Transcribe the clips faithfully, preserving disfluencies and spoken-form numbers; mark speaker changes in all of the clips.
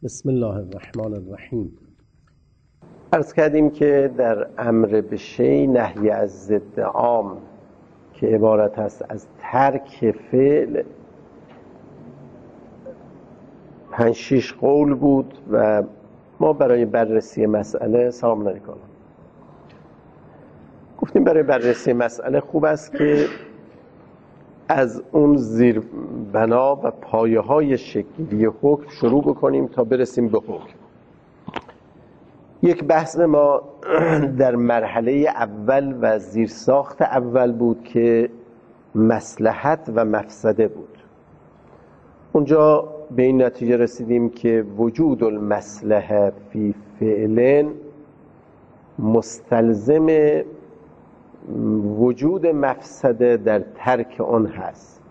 Speaker 1: بسم الله الرحمن الرحیم.
Speaker 2: عرض کردیم که در امر به شی نهی از ضد عام که عبارت است از ترک فعل پنج شیش قول بود و ما برای بررسی مسئله سلام علیکم گفتیم برای بررسی مسئله خوب است که از اون زیر بنا و پایه های شکلی حکم شروع بکنیم تا برسیم به حکم. یک بحث ما در مرحله اول و زیرساخت اول بود که مصلحت و مفسده بود. اونجا به این نتیجه رسیدیم که وجود المصلحه فی فعل مستلزم وجود مفسده در ترک آن هست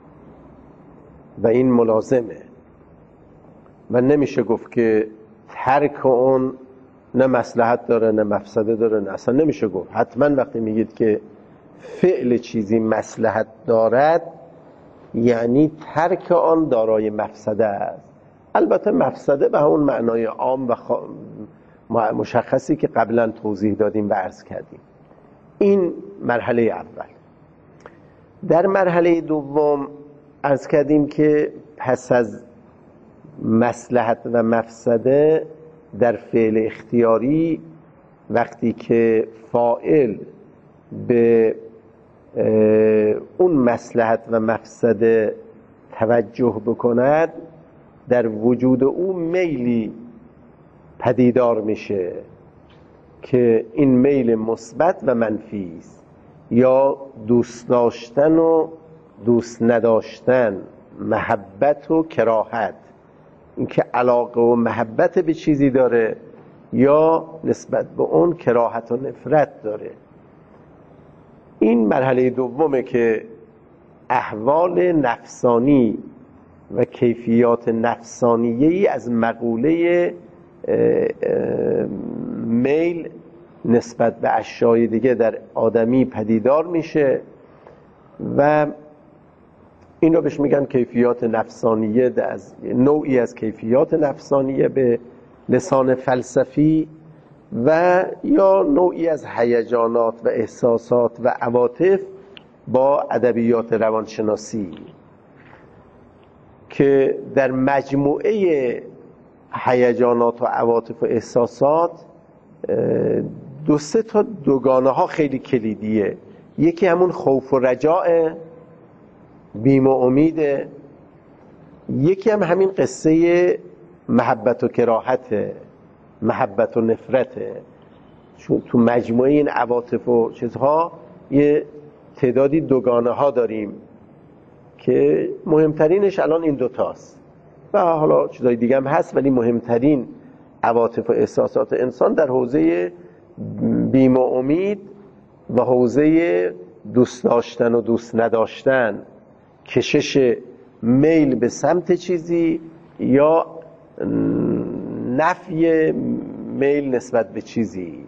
Speaker 2: و این ملازمه و نمیشه گفت که ترک آن نه مصلحت داره نه مفسده داره، نه اصلا نمیشه گفت. حتما وقتی میگید که فعل چیزی مصلحت دارد یعنی ترک آن دارای مفسده است. البته مفسده به همون معنای عام و خ... مشخصی که قبلا توضیح دادیم و عرض کردیم. این مرحله اول. در مرحله دوم عرض کردیم که پس از مصلحت و مفسده در فعل اختیاری وقتی که فاعل به اون مصلحت و مفسده توجه بکند در وجود او میلی پدیدار میشه که این میل مثبت و منفی است، یا دوست داشتن و دوست نداشتن، محبت و کراهت، اینکه علاقه و محبت به چیزی داره یا نسبت به اون کراهت و نفرت داره. این مرحله دومه که احوال نفسانی و کیفیات نفسانیه‌ای از مقوله میل نسبت به اشیاء دیگه در آدمی پدیدار میشه و این رو بهش میگن کیفیات نفسانیه، از نوعی از کیفیات نفسانیه به لسان فلسفی و یا نوعی از هیجانات و احساسات و عواطف با ادبیات روانشناسی که در مجموعه هیجانات و عواطف و احساسات دو سه تا دوگانه ها خیلی کلیدیه. یکی همون خوف و رجاء، بیم و امیده. یکی هم همین قصه محبت و کراهت، محبت و نفرته. چون تو مجموعه این عواطف و چیزها یه تعدادی دوگانه ها داریم که مهمترینش الان این دوتاست و حالا چیزای دیگه هم هست، ولی مهمترین عواطف و احساسات انسان در حوزه بیم و امید و حوزه دوست داشتن و دوست نداشتن، کشش میل به سمت چیزی یا نفی میل نسبت به چیزی.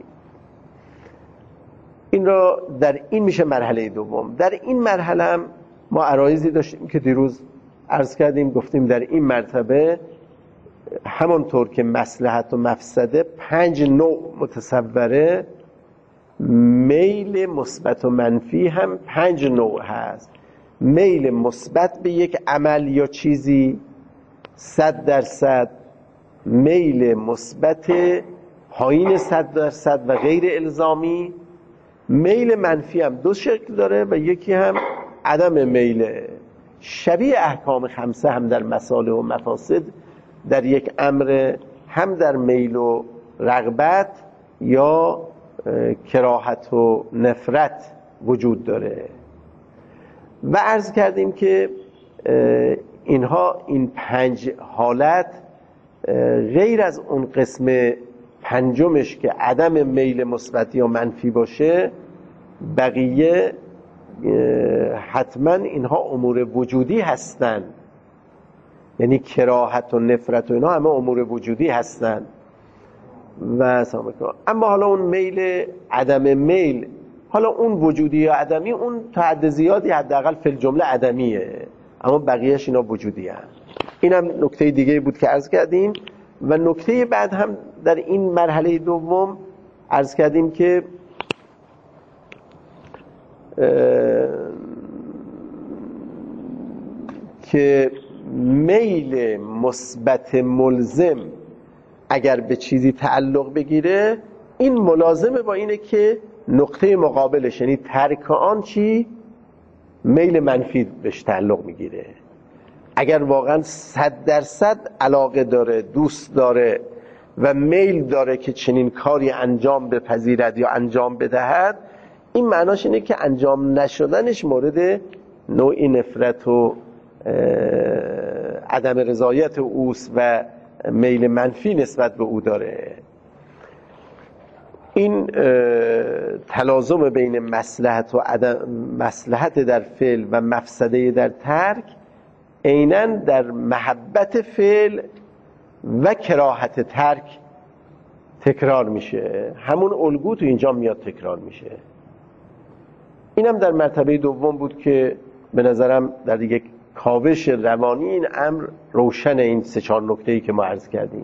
Speaker 2: این را در این میشه مرحله دوم. در این مرحله هم ما عرایضی داشتیم که دیروز عرض کردیم، گفتیم در این مرتبه همانطور که مصلحت و مفسده پنج نوع متصوره، میل مثبت و منفی هم پنج نوع هست. میل مثبت به یک عمل یا چیزی صد درصد، میل مثبت پایین صد درصد و غیر الزامی. میل منفی هم دو شکل داره و یکی هم عدم میله. شبیه احکام خمسه هم در مصالح و مفاسد در یک امر هم در میل و رغبت یا کراهت و نفرت وجود داره و عرض کردیم که اینها این پنج حالت غیر از اون قسم پنجمش که عدم میل مثبت یا منفی باشه، بقیه حتما اینها امور وجودی هستن، یعنی کراهت و نفرت و اینها همه امور وجودی هستن و اما حالا اون میل عدم میل، حالا اون وجودی یا عدمی، اون تا حد زیادی حداقل فی الجمله عدمیه، اما بقیهش اینا وجودی هست. اینم نکته دیگه بود که عرض کردیم و نکته بعد هم در این مرحله دوم عرض کردیم که که میل مثبت ملزم اگر به چیزی تعلق بگیره، این ملازمه با اینه که نقطه مقابلش یعنی ترک آن چی؟ میل منفی بهش تعلق میگیره. اگر واقعا صد درصد علاقه داره، دوست داره و میل داره که چنین کاری انجام بپذیرد یا انجام بدهد، این معناش اینه که انجام نشدنش مورد نوعی نفرت و عدم رضایت اوست و میل منفی نسبت به او داره. این تلازم بین مصلحت و عدم مصلحت در فعل و مفسده در ترک عیناً در محبت فعل و کراهت ترک تکرار میشه. همون الگو تو اینجا میاد تکرار میشه. اینم در مرتبه دوم بود که به نظرم در یک کاوش روانی این امر روشن. این سه چهار نکته‌ای که ما عرض کردیم،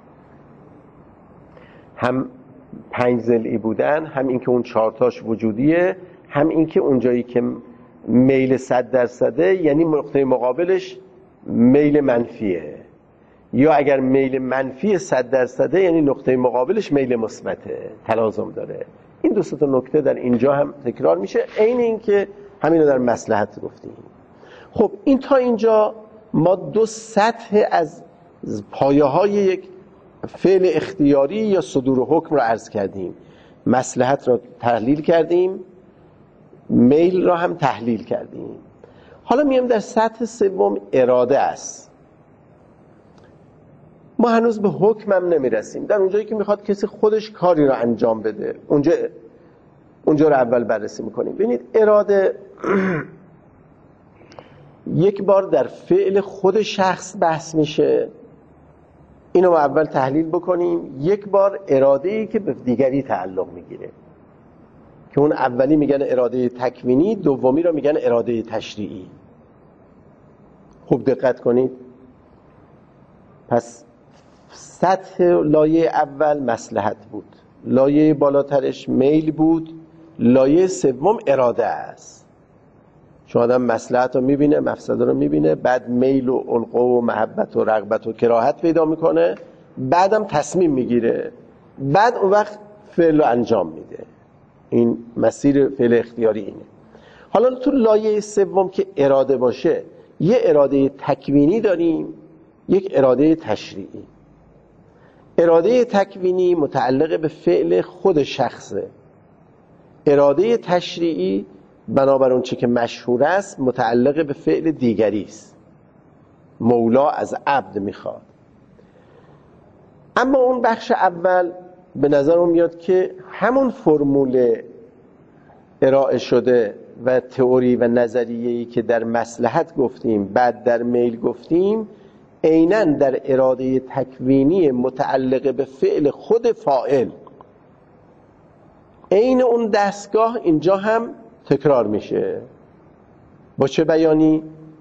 Speaker 2: هم پنج ضلعی بودن، هم اینکه اون چهارتاش وجودیه، هم اینکه اونجایی که میل صد درصده یعنی نقطه مقابلش میل منفیه، یا اگر میل منفی صد درصده یعنی نقطه مقابلش میل مثبته، تلازم داره. این دو تا نکته در اینجا هم تکرار میشه، عین این که همین رو در مصلحت گفتیم. خب این تا اینجا ما دو سطح از پایه های یک فعل اختیاری یا صدور حکم رو عرض کردیم. مصلحت رو تحلیل کردیم، میل را هم تحلیل کردیم. حالا میام در سطح سوم اراده است. ما هنوز به حکم هم نمیرسیم. در اونجایی که میخواد کسی خودش کاری را انجام بده، اونجا اونجا رو اول بررسی میکنیم. ببینید اراده یک بار در فعل خود شخص بحث میشه، اینو ما اول تحلیل بکنیم. یک بار اراده‌ای که به دیگری تعلق میگیره که اون اولی میگن اراده تکوینی، دومی رو میگن اراده تشریعی. خوب دقت کنید. پس سطح لایه اول مصلحت بود، لایه بالاترش میل بود، لایه سوم اراده است. چون آدم مصلحت رو میبینه، مفسده رو میبینه، بعد میل و القه و محبت و رغبت و کراهت پیدا میکنه، بعدم تصمیم میگیره، بعد اون وقت فعل رو انجام میده. این مسیر فعل اختیاری اینه. حالا تو لایه سوم که اراده باشه، یه اراده تکوینی داریم، یک اراده تشریعی. اراده تکوینی متعلق به فعل خود شخصه. اراده تشریعی بنابر اون چه که مشهور است متعلق به فعل دیگری است. مولا از عبد میخواد. اما اون بخش اول به نظر اون میاد که همون فرمول ارائه شده و تئوری و نظریه‌ای که در مصلحت گفتیم، بعد در میل گفتیم، عیناً در اراده تکوینی متعلق به فعل خود فاعل، عین اون دستگاه اینجا هم تکرار میشه. با چه بیانی؟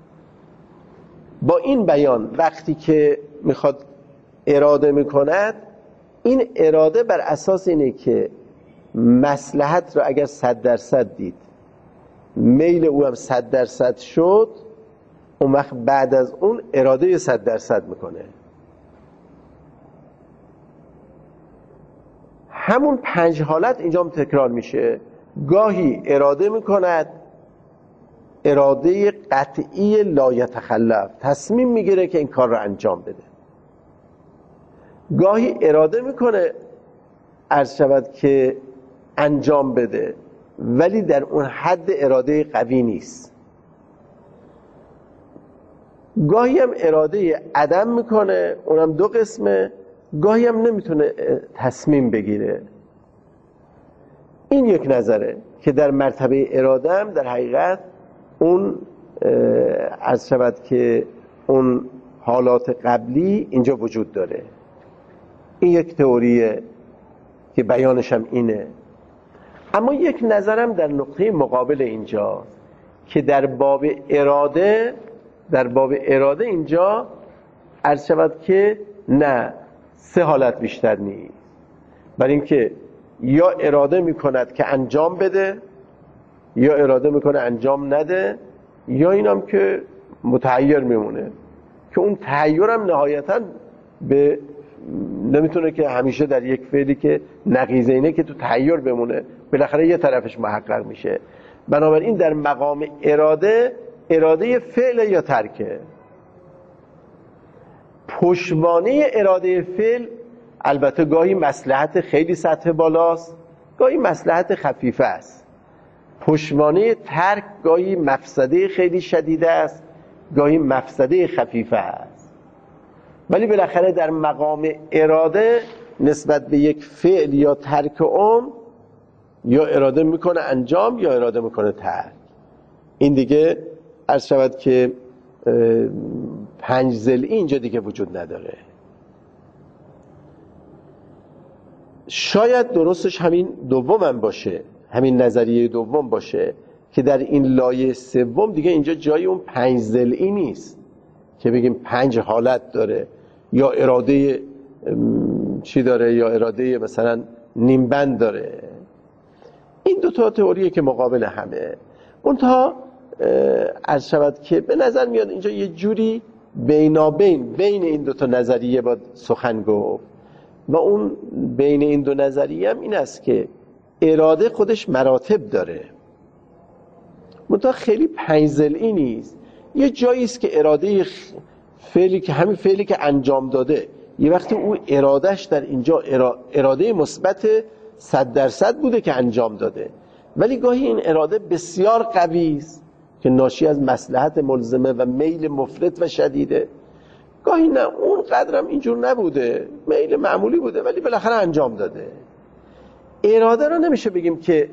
Speaker 2: با این بیان وقتی که میخواد اراده میکند، این اراده بر اساس اینه که مصلحت رو اگر صد درصد دید، میل او هم صد درصد شد، اون وقت بعد از اون اراده صد درصد میکنه. همون پنج حالت اینجا هم تکرار میشه. گاهی اراده میکند، اراده قطعی لا یتخلف، تصمیم میگیره که این کار رو انجام بده. گاهی اراده میکنه عرض شود که انجام بده، ولی در اون حد اراده قوی نیست. گاهی هم اراده عدم میکنه، اونم دو قسمه. گاهی هم نمیتونه تصمیم بگیره. این یک نظره که در مرتبه اراده هم در حقیقت اون عرض شود که اون حالات قبلی اینجا وجود داره. این یک تئوریه که بیانش هم اینه. اما یک نظرم در نقطه مقابل اینجا که در باب اراده در باب اراده اینجا عرض شود که نه، سه حالت بیشتر نیست. برای اینکه یا اراده میکند که انجام بده، یا اراده میکنه انجام نده، یا اینم که متحیر میمونه که اون تحیرم نهایتا به نمیتونه که همیشه در یک فعلی که نقیضه اینه که تو تحیر بمونه، بالاخره یه طرفش محقق میشه. بنابراین در مقام اراده، اراده فعل یا ترکه. پشتوانه اراده فعل البته گاهی مصلحت خیلی سطح بالاست، گاهی مصلحت خفیفه است. پشتوانه ترک گاهی مفسده خیلی شدیده است، گاهی مفسده خفیفه است. ولی بالاخره در مقام اراده نسبت به یک فعل یا ترک اون، یا اراده میکنه انجام یا اراده میکنه ترک. این دیگه عرض شود که پنج ضلعی اینجا دیگه وجود نداره. شاید درستش همین دوم هم باشه، همین نظریه دوم باشه که در این لایه سوم دیگه اینجا جای اون پنج ضلعی نیست که بگیم پنج حالت داره، یا اراده چی داره، یا اراده مثلا نیمبند داره. این دو تا تئوریه که مقابل همه. منتها عرض شود که به نظر میاد اینجا یه جوری بینابین بین این دو تا نظریه باید سخن گفت، و اون بین این دو نظریه هم این است که اراده خودش مراتب داره، منتها خیلی پنج ضلعی نیست. یه جایی است که اراده فعلی که همین فعلی که انجام داده، یه وقتی اون ارادهش در اینجا اراده مثبت صد درصد بوده که انجام داده، ولی گاهی این اراده بسیار قوی است که ناشی از مصلحت ملزمه و میل مفرط و شدیده. گاهی نه، اون قدرم اینجور نبوده، میل معمولی بوده ولی بالاخره انجام داده. اراده رو نمیشه بگیم که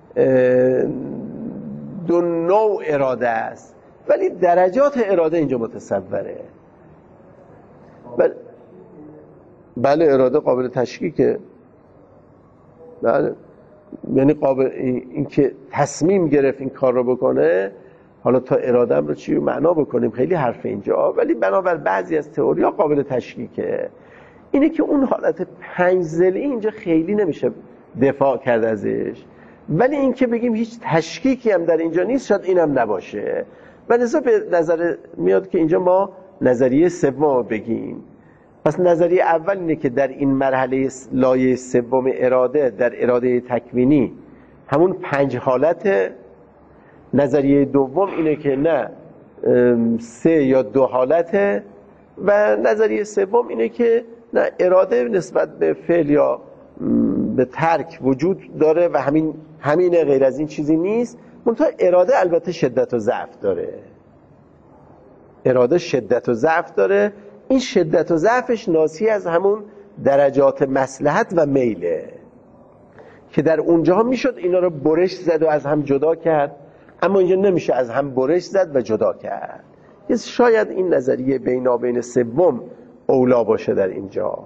Speaker 2: دو نوع اراده است، ولی درجات اراده اینجا متصوره. بله, بله اراده قابل تشکیکه. بله، یعنی قابل این که تصمیم گرفت این کار رو بکنه. حالا تا ارادم رو چی معنا بکنیم خیلی حرف اینجا، ولی بنابر بعضی از تئوریا قابل تشکیکه. اینه که اون حالت پنج ضلعی اینجا خیلی نمیشه دفاع کرد ازش، ولی این که بگیم هیچ تشکیکی هم در اینجا نیست شاید اینم نباشه. و لذا به نظر میاد که اینجا ما نظریه سوم بگیم. پس نظریه اول اینه که در این مرحله لایه سوم اراده، در اراده تکوینی همون پنج حالت. نظریه دوم اینه که نه، سه یا دو حالته. و نظریه سوم اینه که نه، اراده نسبت به فعل یا به ترک وجود داره و همین همینه، غیر از این چیزی نیست. منتها اراده البته شدت و ضعف داره. اراده شدت و ضعف داره. این شدت و ضعفش ناشی از همون درجات مصلحت و میله که در اونجاها میشد اینا رو برش زد و از هم جدا کرد، اما اینجا نمیشه از هم برش زد و جدا کرد. شاید این نظریه بینابین سوم اولا باشه در اینجا.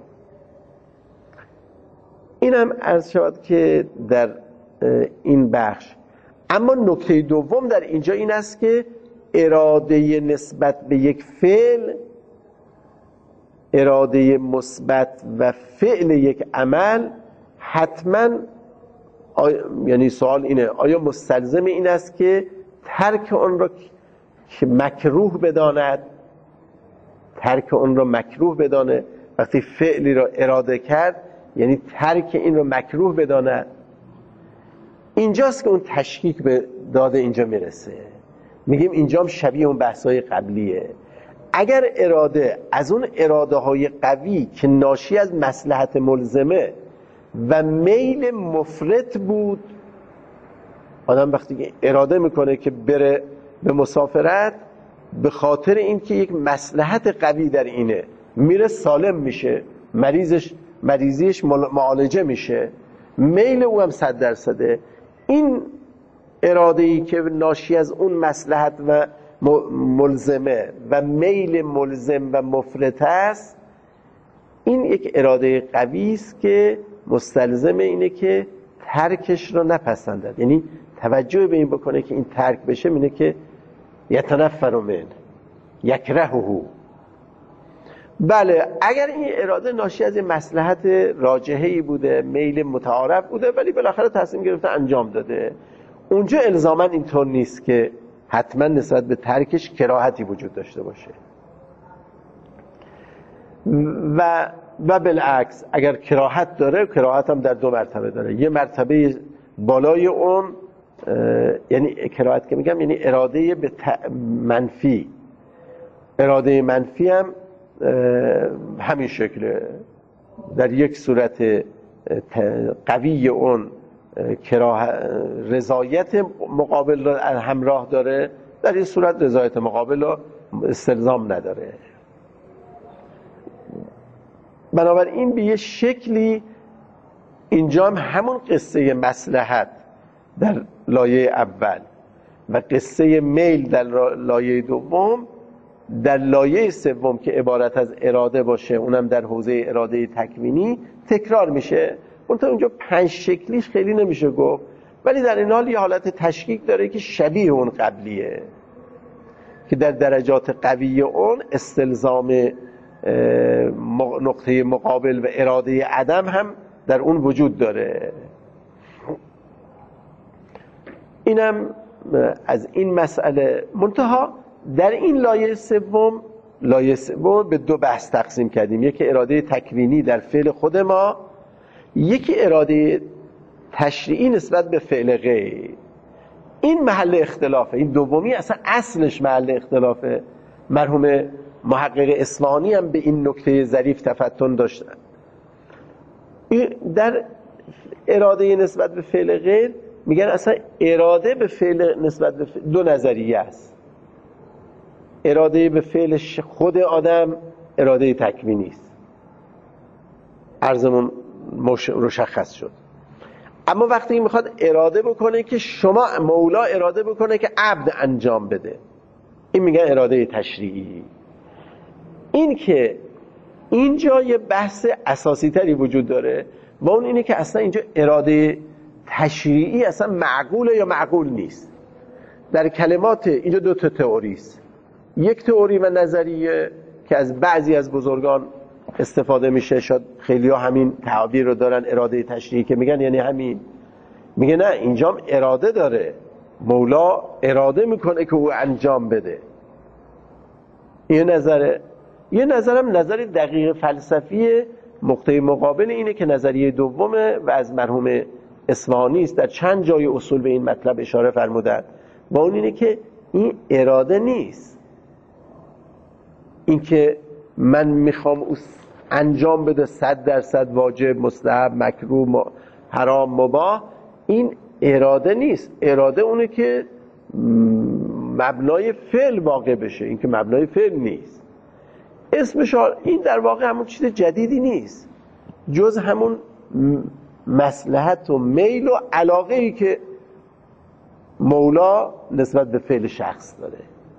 Speaker 2: اینم عرض شد که در این بخش. اما نکته دوم در اینجا این است که اراده نسبت به یک فعل، اراده مثبت و فعل یک عمل حتما آیا... یعنی سوال اینه آیا مستلزم این است که ترک اون را که مکروه بداند، ترک اون را مکروه بدانه؟ وقتی فعلی را اراده کرد یعنی ترک این را مکروه بداند. اینجاست که اون تشکیک به داده اینجا میرسه. میگیم اینجا هم شبیه اون بحث‌های قبلیه. اگر اراده از اون اراده های قوی که ناشی از مصلحت ملزمه و میل مفرط بود، آدم وقتی که اراده میکنه که بره به مسافرت به خاطر اینکه یک مصلحت قوی در اینه، میره سالم میشه، مریضش مریضیش معالجه میشه، میل او هم صد درصده. این اراده ای که ناشی از اون مصلحت و ملزمه و میل ملزم و مفرط است، این یک اراده قوی است که مستلزم اینه که ترکش رو نپسندد. یعنی توجه به این بکنه که این ترک بشه، اینه که یتنفر من یکرهه. بله اگر این اراده ناشی از این مصلحت راجحه‌ای بوده، میل متعارف بوده، ولی بالاخره تصمیم گرفته انجام داده، اونجا الزاما اینطور نیست که حتما نسبت به ترکش کراهتی وجود داشته باشه. و و بالعکس اگر کراهت داره، کراهت هم در دو مرتبه داره. یه مرتبه بالای اون، یعنی کراهت که میگم یعنی اراده به منفی، اراده منفی هم همین شکله. در یک صورت قوی اون کراه رضایت مقابل را همراه داره، در این صورت رضایت مقابل را استلزام نداره. بنابراین به یه شکلی اینجا هم همون قصه مصلحت در لایه اول و قصه میل در لایه دوم در لایه سوم که عبارت از اراده باشه، اونم در حوزه اراده تکوینی تکرار میشه. منتها اونجا پنج شکلیش خیلی نمیشه گفت، ولی در این حال یه حالت تشکیک داره که شبیه اون قبلیه، که در درجات قوی اون استلزام نقطه مقابل و اراده عدم هم در اون وجود داره. اینم از این مسئله. منتها در این لایه سوم، لایه سوم به دو بحث تقسیم کردیم، یکی اراده تکوینی در فعل خود ما، یکی اراده تشریعی نسبت به فعل غیر. این محل اختلافه، این دومی اصلا اصلش محل اختلافه. مرحوم محقق اصفهانی هم به این نکته ظریف تفتن داشتن. در اراده نسبت به فعل غیر میگن اصلا اراده به فعل نسبت به فعل دو نظریه است. اراده به فعل خود آدم اراده تکوینی است، عرضمون مشخص شد. اما وقتی میخواد اراده بکنه که شما مولا اراده بکنه که عبد انجام بده، این میگن اراده تشریعی. این که اینجا یه بحث اساسی تری وجود داره و اون اینه که اصلا اینجا اراده تشریعی اصلا معقوله یا معقول نیست. در کلمات اینجا دو تا تئوری است، یک تئوری و نظریه که از بعضی از بزرگان استفاده میشه، شاید خیلی ها همین تعبیر رو دارن، اراده تشریعی، که میگن یعنی همین. میگه نه، اینجا اراده داره، مولا اراده میکنه که او انجام بده. یه نظره. یه نظرم نظر دقیق فلسفی نقطه مقابل اینه که نظریه دومه و از مرحوم اصفهانی است. در چند جای اصول به این مطلب اشاره فرمودند و اون اینه که این اراده نیست، این که من میخوام انجام بده صد درصد واجب، مستحب، مکروه، حرام، مباح، این اراده نیست. اراده اونه که مبنای فعل واقع بشه، این که مبنای فعل نیست. اسمش این در واقع همون چیز جدیدی نیست جز همون مصلحت و میل و علاقه ای که مولا نسبت به فعل شخص داره.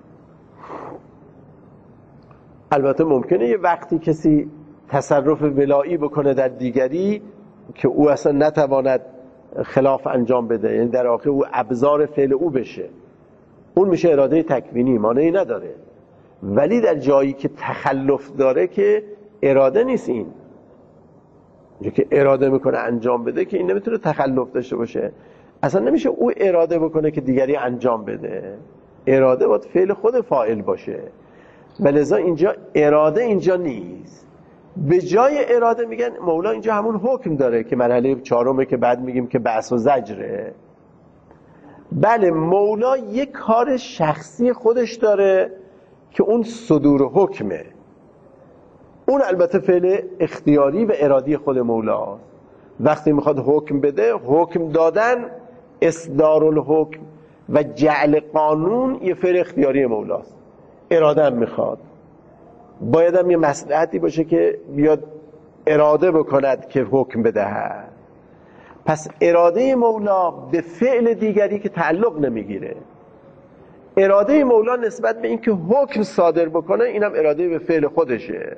Speaker 2: البته ممکنه یه وقتی کسی تصرف ولایی بکنه در دیگری که او اصلا نتواند خلاف انجام بده، یعنی در واقع او ابزار فعل او بشه، اون میشه اراده تکوینی، مانعی نداره. ولی در جایی که تخلف داره که اراده نیست، این جایی که اراده میکنه انجام بده که این نمیتونه تخلف داشته باشه. اصلا نمیشه او اراده بکنه که دیگری انجام بده، اراده باید فعل خود فاعل باشه. ولذا اینجا اراده اینجا نیست. به جای اراده میگن مولا اینجا همون حکم داره که مرحله چهارمه که بعد میگیم که بأس و زجره. بله، مولا یک کار شخصی خودش داره که اون صدور حکمه. اون البته فعل اختیاری و ارادی خود مولاست. وقتی میخواد حکم بده، حکم دادن، اصدار الحکم و جعل قانون یه فعل اختیاری مولاست. اراده هم میخواد، باید هم یه مصلحتی باشه که بیاد اراده بکند که حکم بدهد. پس اراده مولا به فعل دیگری که تعلق نمیگیره. اراده مولا نسبت به اینکه حکم صادر بکنه، اینم اراده به فعل خودشه.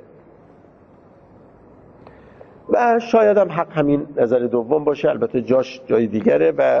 Speaker 2: و شاید هم حق همین نظر دوم باشه، البته جاش جای دیگره و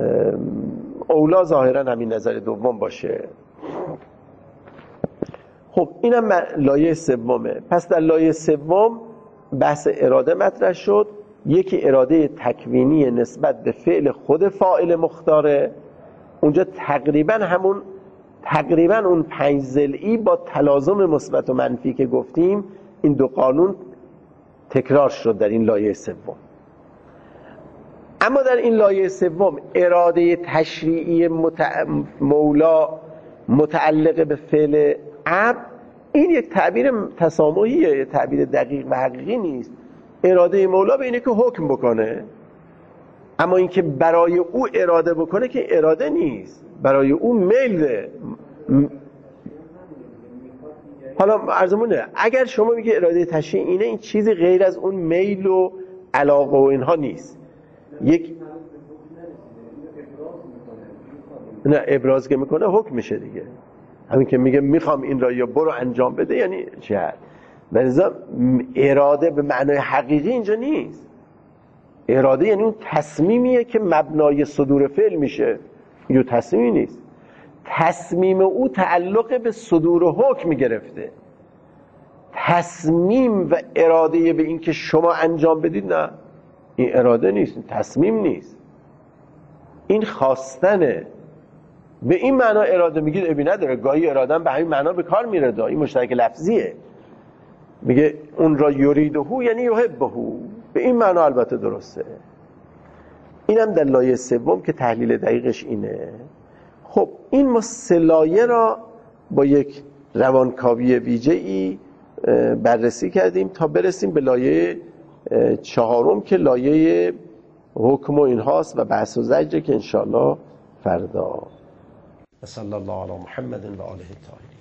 Speaker 2: اولا ظاهرا همین نظر دوم باشه. خب اینم لایه سومه. پس در لایه سوم بحث اراده مطرح شد. یکی اراده تکوینی نسبت به فعل خود فاعل مختاره، اونجا تقریبا همون تقریبا اون پنج ضلعی با تلازم مثبت و منفی که گفتیم، این دو قانون تکرار شد در این لایه سوم. اما در این لایه سوم اراده تشریعی متع... مولا متعلق به فعل عبد، این یک تعبیر تسامحیه، یک تعبیر دقیق و حقیقی نیست. اراده مولا به اینه که حکم بکنه، اما اینکه برای او اراده بکنه که اراده نیست، برای او میل. حالا عرضمونه اگر شما میگه اراده تشریعی اینه، این چیزی غیر از اون میل و علاقه و اینها نیست. یک نه ابراز که میکنه حکم میشه دیگه. همین که میگه میخوام این را یا برو انجام بده یعنی چه؟ بنظرم اراده به معنای حقیقی اینجا نیست. اراده یعنی اون تصمیمیه که مبنای صدور فعل میشه، یه تصمیمی نیست. تصمیم او تعلق به صدور حکم گرفته. تصمیم و اراده به این که شما انجام بدید، نه، این اراده نیست، این تصمیم نیست، این خواستنه. به این معنا اراده میگید ابی نداره، گاهی اراده به همین معنا به کار میره، این مشترک لفظیه. میگه اون را یریدهو یعنی یحبهو، به این معنا البته درسته. اینم در لایه سوم که تحلیل دقیقش اینه. خب این ما سه لایه را با یک روانکاوی ویژه‌ای بررسی کردیم تا برسیم به لایه چهارم که لایه حکم و اینهاست و بحث و زجر که انشاءالله فردا. صلی الله علی محمد و آله الطاهرین.